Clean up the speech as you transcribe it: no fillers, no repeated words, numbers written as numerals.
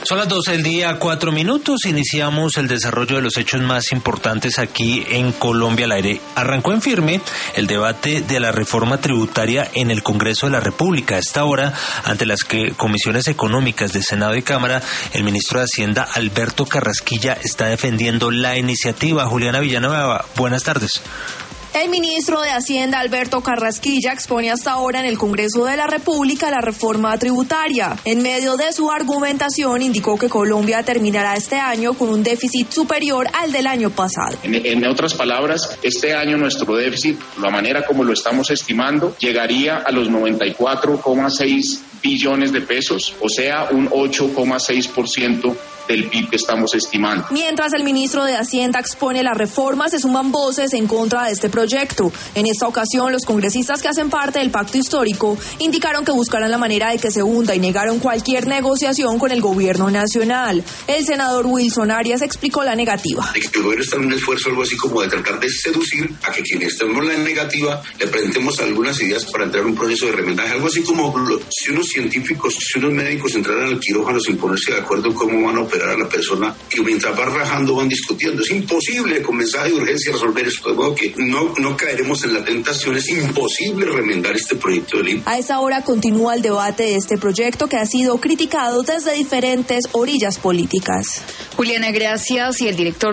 Son las 12 del día, 4 minutos. Iniciamos el desarrollo de los hechos más importantes aquí en Colombia al aire. Arrancó en firme el debate de la reforma tributaria en el Congreso de la República. A esta hora, ante las comisiones económicas de Senado y Cámara, el ministro de Hacienda, Alberto Carrasquilla, está defendiendo la iniciativa. Juliana Villanueva, buenas tardes. El ministro de Hacienda, Alberto Carrasquilla, expone hasta ahora en el Congreso de la República la reforma tributaria. En medio de su argumentación, indicó que Colombia terminará este año con un déficit superior al del año pasado. En otras palabras, este año nuestro déficit, la manera como lo estamos estimando, llegaría a los 94,6 billones de pesos, o sea, un 8,6% del PIB que estamos estimando. Mientras el ministro de Hacienda expone las reformas, se suman voces en contra de este proyecto. En esta ocasión, los congresistas que hacen parte del pacto histórico indicaron que buscarán la manera de que se hunda y negaron cualquier negociación con el gobierno nacional. El senador Wilson Arias explicó la negativa. De que el gobierno está en un esfuerzo algo así como de tratar de seducir a que quienes estemos en la negativa le presentemos algunas ideas para entrar en un proceso de remendaje, algo así como si unos científicos, si unos médicos entraran al quirófano sin ponerse de acuerdo en cómo van a operar a la persona y mientras van rajando van discutiendo. Es imposible con mensaje de urgencia resolver esto, de modo que no caeremos en la tentación. Es imposible remendar este proyecto de ley. A esa hora continúa el debate de este proyecto que ha sido criticado desde diferentes orillas políticas. Juliana, gracias. Y el director